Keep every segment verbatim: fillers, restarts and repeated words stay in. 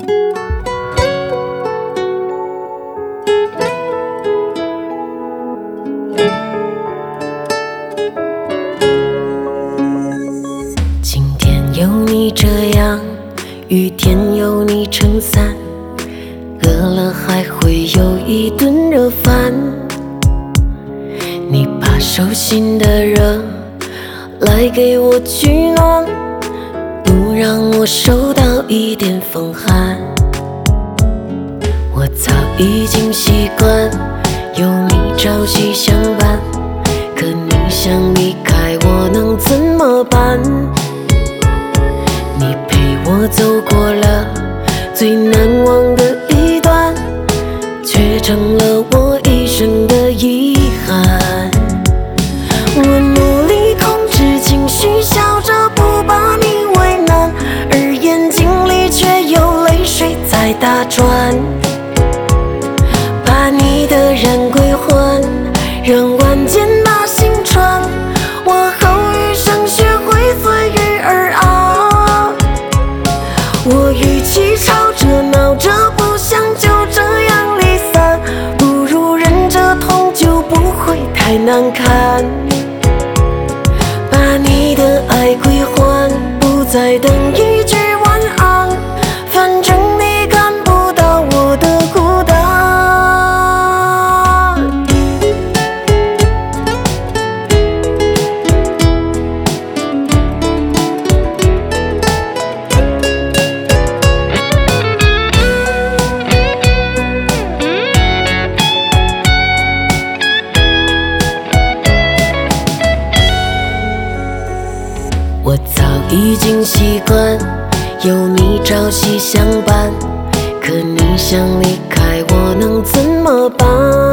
晴天有你遮阳，雨天有你撑伞，饿了还会有一顿热饭。你把手心的热来给我取暖，不让我受到一点风寒。我早已经习惯有你朝夕相伴，可你想离开我能怎么办？你陪我走过了最难忘的一段，却成了我一生的遗憾。我努力控制情绪，笑着不把你为难，而眼睛里却有泪水在打转。把你的然归还，让晚间把心穿，我后余生学会随遇而安。我与其吵着闹着不想就这样离散，不如忍着痛就不会太难看。把你的爱归还，不再等一句晚安，反正你看不到我的孤单。我早已经习惯有你朝夕相伴，可你想离开我能怎么办？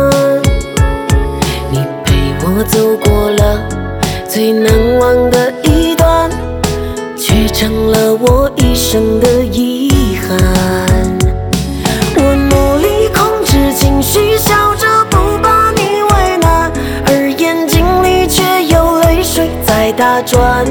你陪我走过了最难忘的一段，却成了我一生的遗憾。我努力控制情绪，笑着不把你为难，而眼睛里却有泪水在打转。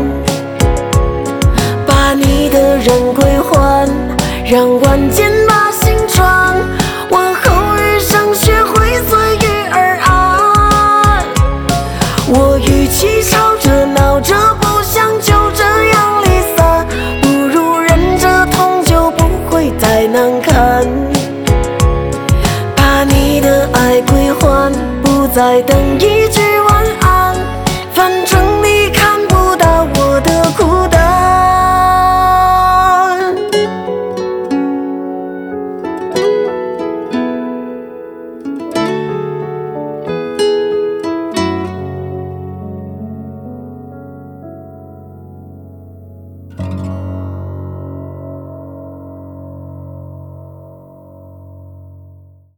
把你的人归还，让晚间把心穿，我后余生学会随遇而安。我与其吵着闹着不想就这样离散，不如忍着痛就不会太难看。把你的爱归还，不再等一句